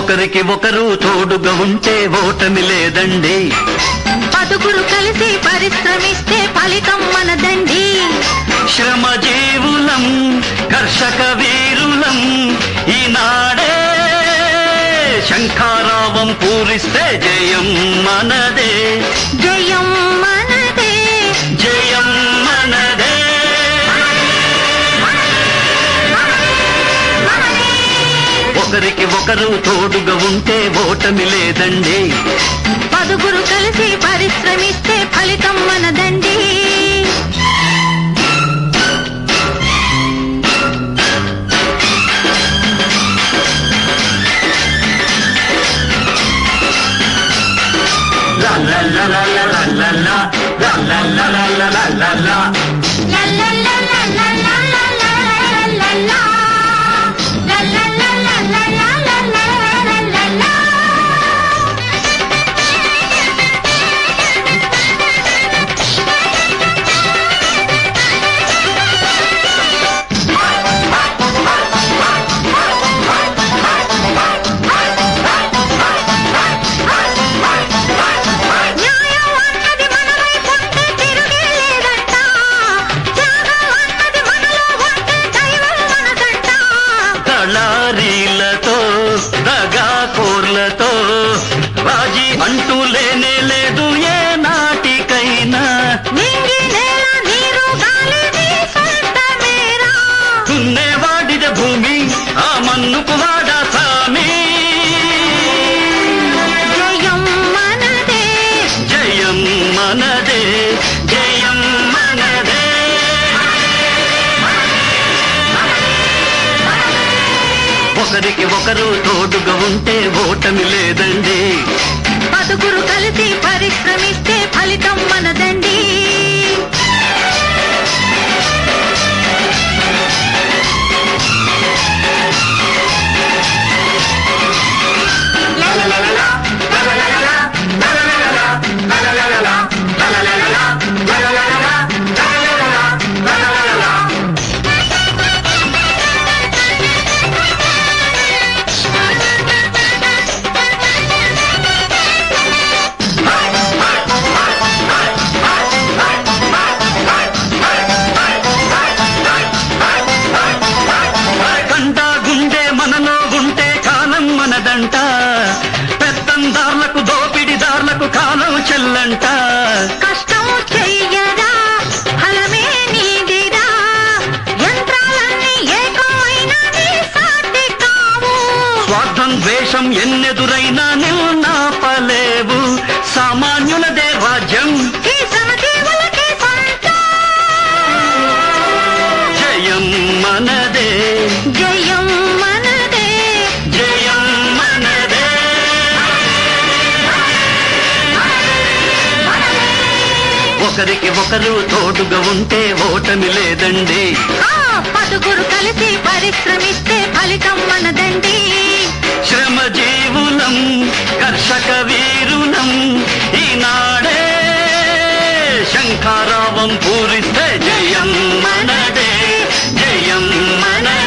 ఒకరికి ఒకరు తోడుగా ఉంటే ఓటమి లేదండి. పదుగురు కలిసి పరిశ్రమిస్తే ఫలితం మనదండి. శ్రమజీవులం కర్షక వీరులం ఈనాడే శంఖారావం పూరిస్తే జయం మనదే. జయం మనదే. జయం మనదే. ఒకరికి ఒకరు తోడుగా ఉంటే ఓటమి లేదండి. పదుగురు కలిసి పరిశ్రమిస్తే ఫలితం మనదండి. La la la la la la la la la la la la la la la la. La la la la la la la la la la. La la la la la la la la la la. దగాకోర్లతో రాజీ అంటూ లేనే లేదు ఏ నాటికైనా. దున్నేవాడిద భూమి ఆ మన్నుకు వాడా సామి. జయం మనదే. జయం మనదే. జయం మనదే. ఒకరికి ఒకరు తోడుగా ఉంటే ఓటమి లేదండి. పదుగురు కలిసి పరిశ్రమిస్తే ఫలితం మనదండి. మనదంట పెత్తందార్లకు దోపిడిదార్లకు కాలం చెల్లంట. కష్టం చెయ్యరా ఫలమే నీదిరా. యంత్రాలన్నీ ఏకమైనా నీ సాటి కావు. స్వార్థం ద్వేషం ఎన్నెదురైనా నిల్నాపలేవు. సామాన్యులదే రాజ్యం ఈ శ్రమజీవులకే సొంతం. జయం మనదే. జయం మనదే. జయం మనదే. ఒకరికి ఒకరు తోడుగా ఉంటే ఓటమి లేదండి. పదుగురు కలిసి పరిశ్రమిస్తే ఫలితం మనదండి. శ్రమజీవులం కర్షక వీరులం ఈనాడే శంఖారావం పూరిస్తే జయం మనదే. జయం మనదే.